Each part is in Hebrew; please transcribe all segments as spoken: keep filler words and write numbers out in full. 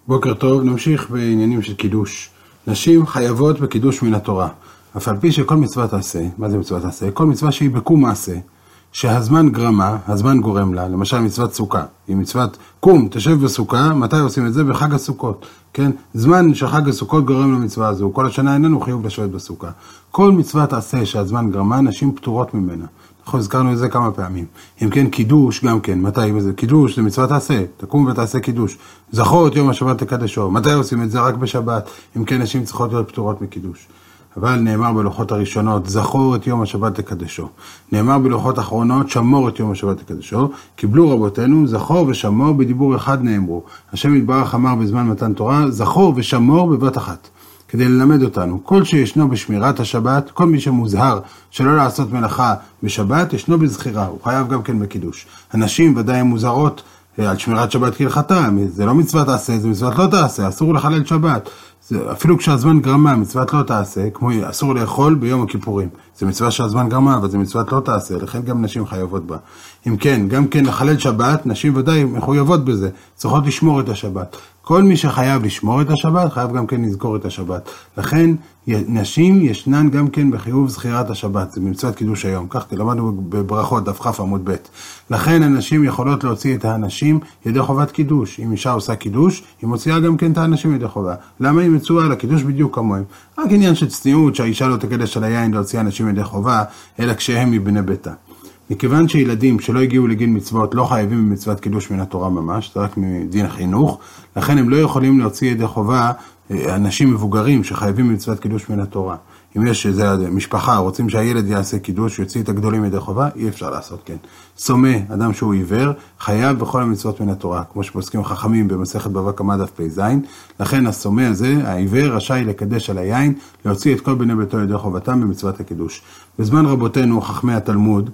בוקר טוב, נמשיך בעניינים של קידוש. נשים חייבות בקידוש מן התורה. אף על פי שכל מצווה תעשה, מה זה מצווה תעשה? כל מצווה שהיא בקום מעשה, שהזמן גרמה, הזמן גורם לה, למשל מצוות סוכה. היא מצוות קום, תשב בסוכה, מתי עושים את זה? בחג הסוכות. כן? זמן שחג הסוכות גורם למצווה הזו, כל השנה איננו חיוב לשבת בסוכה. כל מצווה תעשה שהזמן גרמה, נשים פטורות ממנה. אנחנו הזכרנו את זה כמה פעמים. אם כן, קידוש גם כן. מתי? קידוש זה מצווה תעשה. תקום ותעשה קידוש. זכור את יום השבת לקדשו. מתי עושים את זה? רק בשבת. אם כן, נשים צריכות להיות פטורות מקידוש. אבל נאמר בלוחות הראשונות, זכור את יום השבת לקדשו. נאמר בלוחות האחרונות, שמור את יום השבת לקדשו. קיבלו רבותינו, זכור ושמור בדיבור אחד נאמרו. השם יתברך אמר בזמן מתן תורה, זכור ושמור בבת אחת. כדי ללמד אותנו, כל שישנו בשמירת השבת, כל מי שמוזהר שלא לעשות מלאכה בשבת, ישנו בזכירה, הוא חייב גם כן בקידוש. הנשים ודאי הן מוזהרות על שמירת שבת כהלכתה, זה לא מצוות תעשה, זה מצוות לא תעשה, אסור לחלל שבת. זה, אפילו כשהזמן גרמה, מצוות לא תעשה, כמו אסור לאכול ביום הכיפורים. זה מצווה שהזמן גרמה, אבל זה מצוות לא תעשה, לכן גם נשים חייבות בה. אם כן, גם כן לחלל שבת, נשים ודאי מחויבות בזה, צריכות לשמור את השבת. כל מי שחייב לשמור את השבת, חייב גם כן לזכור את השבת. לכן, נשים ישנן גם כן בחיוב זכירת השבת, זה במצוות קידוש היום. כך למדנו בברכות, דף כ' עמוד ב'. לכן הנשים יכולות להוציא את האנשים ידי חובת קידוש. אם אישה עושה קידוש, היא מוציאה גם כן את האנשים ידי חובה. למה היא מצואה לקידוש בדיוק כמוהם? רק עניין של צניעות, שהאישה לא תקדש על היין להוציא אנשים ידי חובה, אלא כשהם מבני ביתה. מכיוון שילדים שלא הגיעו לגיל מצוות לא חייבים במצוות קידוש מן התורה ממש, זה רק מדין החינוך, לכן הם לא יכולים להוציא ידי חובה אנשים מבוגרים שחייבים במצוות קידוש מן התורה. אם יש איזה משפחה, רוצים שהילד יעשה קידוש, יוציא את הגדולים ידי חובה, אי אפשר לעשות כן. סומה, אדם שהוא עיוור, חייב בכל המצוות מן התורה, כמו שפוסקים חכמים במסכת בבא קמא דף פ"ז, לכן הסומה הזה, העיוור, רשאי לקדש על היין, להוציא את כל בני ביתו ידי חובתם במצוות הקידוש. בזמן רבותינו, חכמי התלמוד,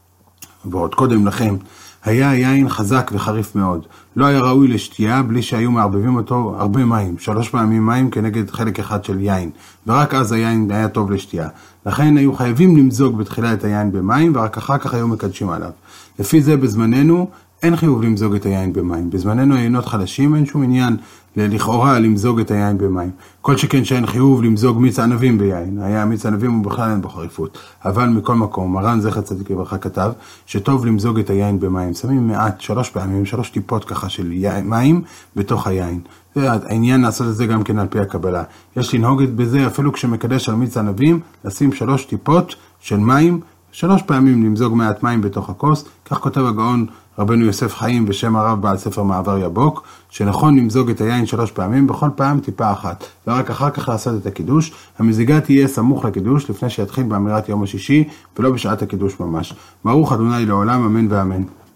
ועוד קודם לכם, היה היין חזק וחריף מאוד. לא היה ראוי לשתייה בלי שהיו מערבבים אותו הרבה מים, שלוש פעמים מים כנגד חלק אחד של יין, ורק אז היין היה טוב לשתייה. לכן היו חייבים למזוג בתחילה את היין במים, ורק אחר כך היו מקדשים עליו. לפי זה בזמננו אין חיוב למזוג את היין במים. בזמננו היינות חלשים, אין שום עניין לכאורה למזוג את היין במים. כל שכן שאין חיוב למזוג מיץ ענבים ביין. היה מיץ ענבים הוא בכלל אין בו חריפות. אבל מכל מקום, מרן זכר צדיק לברכה כתב שטוב למזוג את היין במים. שמים מעט, שלוש פעמים, שלוש טיפות ככה של מים בתוך היין. העניין לעשות את זה גם כן על פי הקבלה. יש לנהוג בזה אפילו כשמקדש על מיץ ענבים, לשים שלוש טיפות של מים, שלוש פעמים למזוג מעט מים בתוך הכוס. כך כותב הגאון רבנו יוסף חיים בשם הרב בעל ספר מעבר יבוק, שנכון למזוג את היין שלוש פעמים, בכל פעם טיפה אחת, ורק אחר כך לעשות את הקידוש. המזיגה תהיה סמוך לקידוש לפני שיתחיל באמירת יום השישי, ולא בשעת הקידוש ממש. ברוך אדוני לעולם, אמן ואמן.